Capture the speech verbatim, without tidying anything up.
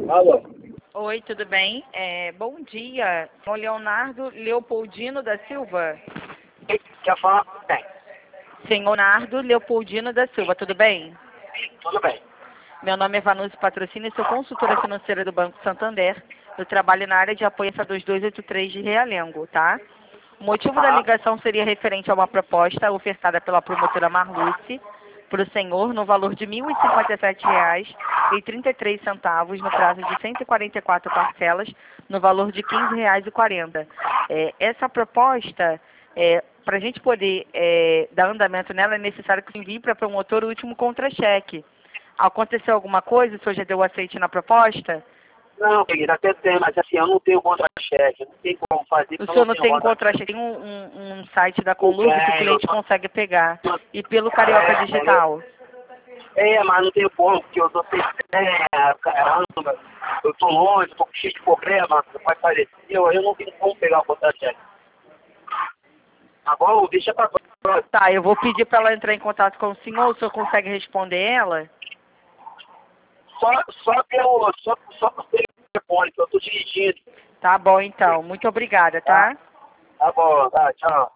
Alô? Oi, tudo bem? É, bom dia. O Leonardo Leopoldino da Silva. Quer falar? Bem, Senhor Leonardo Leopoldino da Silva, tudo bem? tudo bem. Meu nome é Vanucci Patrocínio e sou consultora financeira do Banco Santander. Eu trabalho na área de apoio a dois dois oito três de Realengo, tá? O motivo da Ah, ligação seria referente a uma proposta ofertada pela promotora Marluce para o senhor no valor de mil e cinquenta e sete reais e trinta e três centavos no prazo de cento e quarenta e quatro parcelas no valor de quinze reais e quarenta. É, essa proposta, é, para a gente poder é, dar andamento nela, é necessário que envie para a promotora o último contra-cheque. Aconteceu alguma coisa? O senhor já deu o aceite na proposta? não, querida, até tem, mas assim, eu não tenho contra-cheque, não tem como fazer, O eu senhor não não tenho tem contra-cheque. contra-cheque, tem um, um, um site da Não Conlurb que o tenho, eu cliente tô- consegue pegar. E pelo Carioca Digital? é, é, mas não tenho como, porque eu tô sem ideia, caramba, eu tô longe, tô com cheio de problema, meu pai faleceu, aí eu não tenho como pegar o contra-cheque. Tá bom? Deixa pra próxima. Tá, eu vou pedir para ela entrar em contato com o senhor, o senhor consegue responder ela? Só, só pelo, só, só por telefone, que eu tô dirigindo, Tá bom, então. Muito obrigada, tá? tá? Tá bom, tá, tchau.